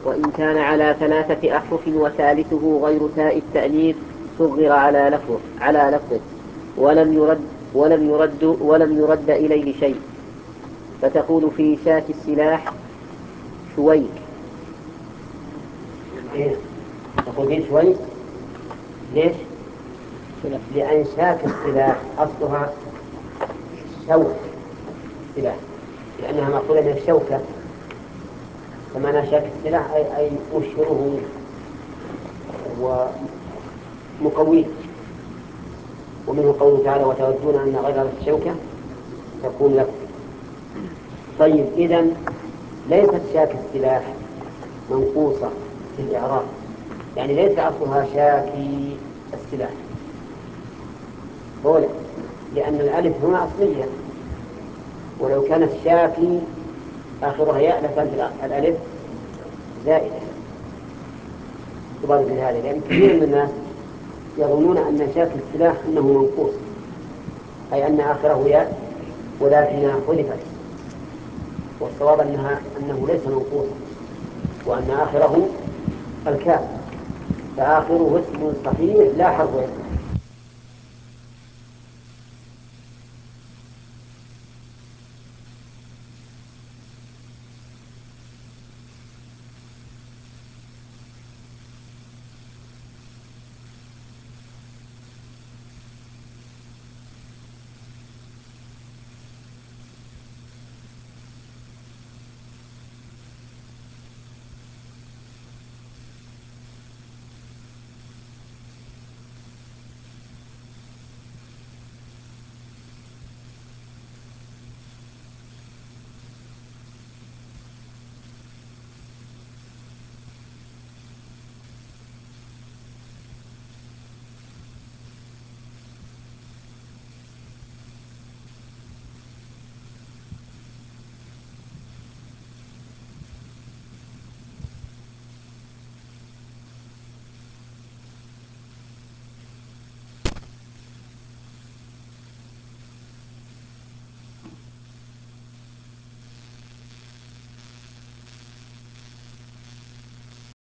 وإن كان على 3 أحرف وثالثه غير تاء التأنيث صغر على لفظه ولم يرد إليه شيء. فتقول في شاة السلاح شويك. تقول فيه شويك. ليش؟ لأن شاك السلاح أصلها شوك السلاح، لأنها مأخوذة من الشوكة. فمعنى شاك السلاح أي مشهره ومقويه. ومنه قوله تعالى وتودون أن غير الشوكة تكون لكم. طيب إذن ليست شاك السلاح منقوصة في الإعراب، يعني ليس أصلها شاكي السلاح، لأن الألف هنا أصلية، ولو كانت شاكي آخرها ياء لكانت الألف زائدة. تبارك هذا، لأن كثير من الناس يظنون أن شاك السلاح أنه منقوص، أي أن آخره ياء ولكنها حذفت، والصواب أنه ليس منقوصا، وأن آخره الكاف، فآخره اسم صحيح لا حرف يسمع.